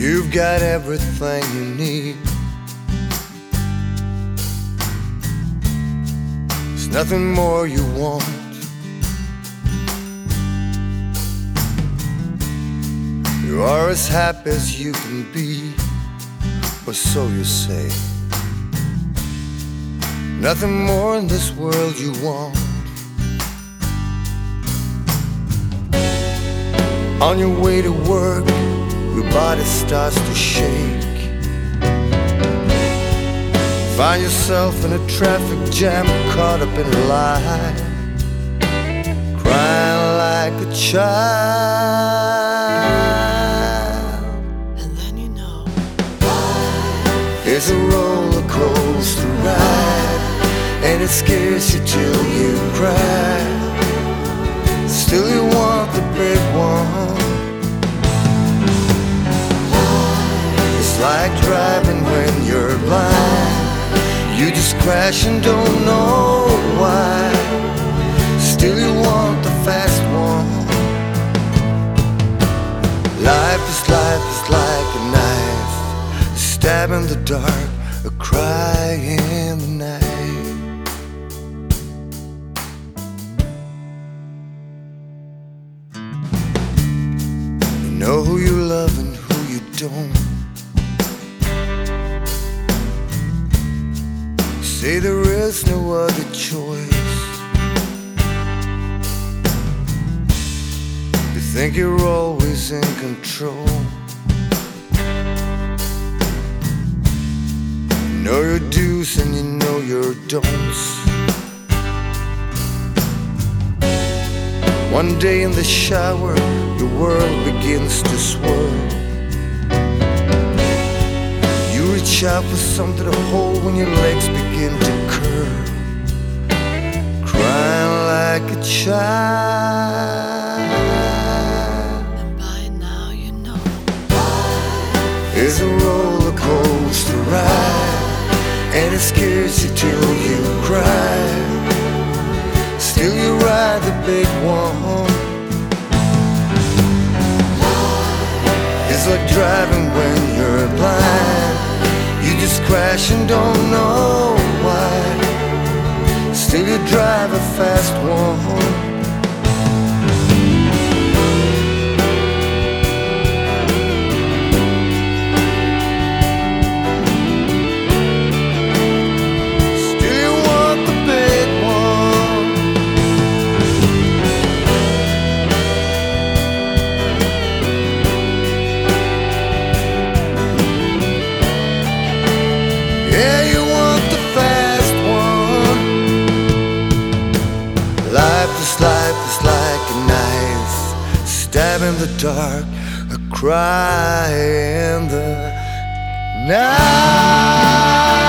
You've got everything you need. There's nothing more you want. You are as happy as you can be, or so you say. Nothing more in this world you want. On your way to work, your body starts to shake. Find yourself in a traffic jam, caught up in a lie, crying like a child. And then you know it's a roller coaster ride, and it scares you till you cry. Still you want the big one. It's like driving when you're blind. You just crash and don't know why. Still you want the fast one. Life is like a knife, a stab in the dark, a cry in the night. You know who you love and who you don't. Say there is no other choice. You think you're always in control. You know your do's and you know your don'ts. One day in the shower, your world begins to swirl. You reach out for something to hold when your legs begin to curl, crying like a child. and by now you know It's a roller coaster ride, and it scares you till you cry. Still you ride the big one. It's like driving when you're blind. You just crash and don't know why. Still you drive a fast one. Yeah, you want the fast one. Life is like a knife, stab in the dark, a cry in the night.